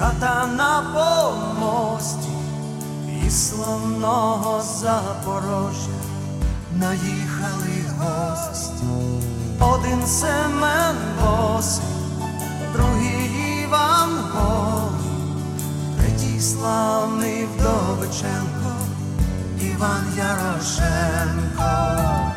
хата на помості із славного Запорожжя наїхали гості. Один Семен босий, другий Іван голий, третій славний Вдовиченко, Іван Ярошенко.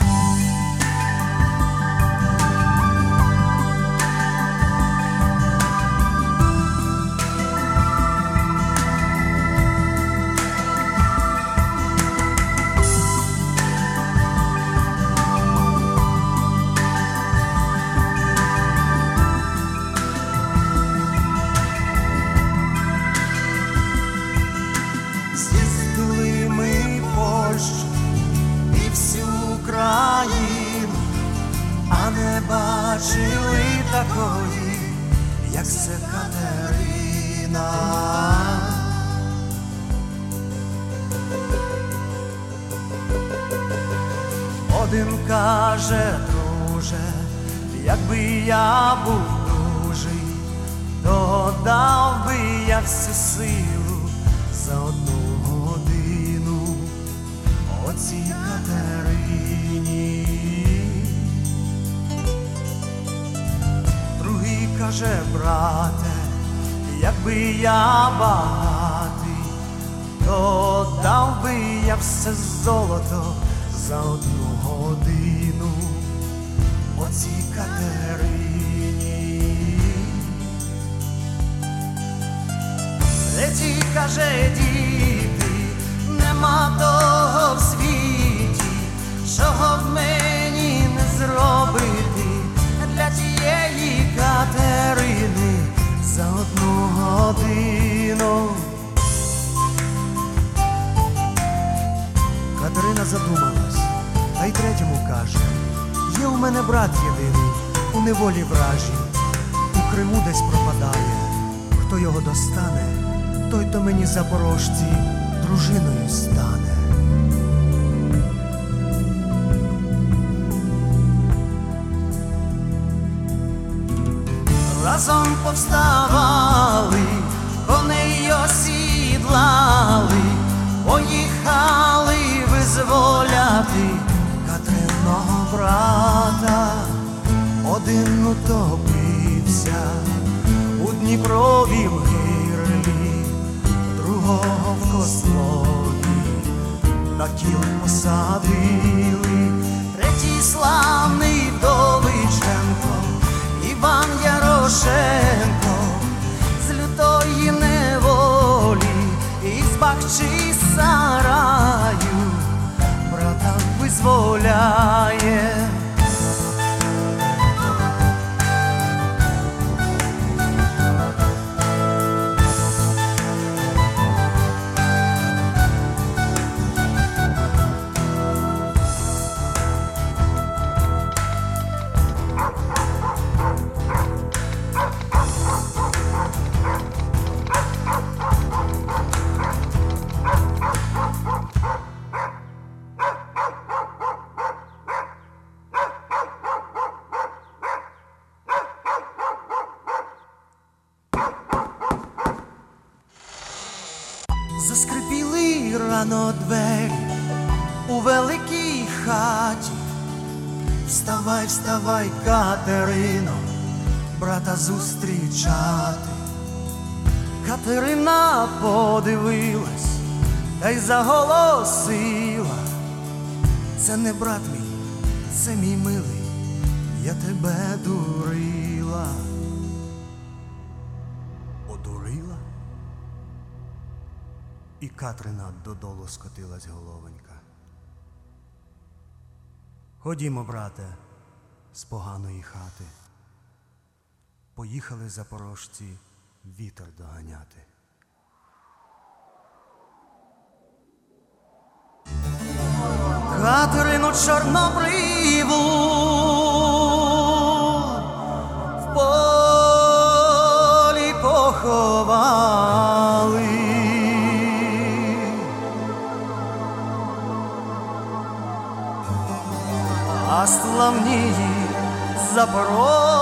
А не бачили такої, як це Катерина. Один каже: друже, якби я був дужий, то дав би я всю силу за одну годину оцій Катерині. Другий каже: брате, якби я багатий, то дав би я все золото за одну годину оцій Катерині. Третій каже: діти, нема того в світі, чого б мені не зробити для тієї Катерини за одну годину. Катерина задумалась, та й третьому каже: є у мене брат єдиний, у неволі вражій, у Криму десь пропадає. Хто його достане, той то мені, запорожці, дружиною стане. Разом повставали, коней осідлали, поїхали визволяти Катериного брата. Один утопився у Дніпровім гирлі, другого в Козлові на кіл посадили. Третій славний Вдовиченко, Іван Ярошенко, з лютої неволі із Бахчі сараю брата визволяє. Заскрипіли рано двері у великій хаті. Вставай, вставай, Катерино, брата зустрічати. Катерина подивилась та й заголосила: це не брат мій, це мій милий, я тебе дурила. Одурила? І Катерина додолу скотилась головонька. Ходімо, брате, з поганої хати. Поїхали запорожці вітер доганяти. Катерину чорнобриву в полі поховали. А славні Запорожці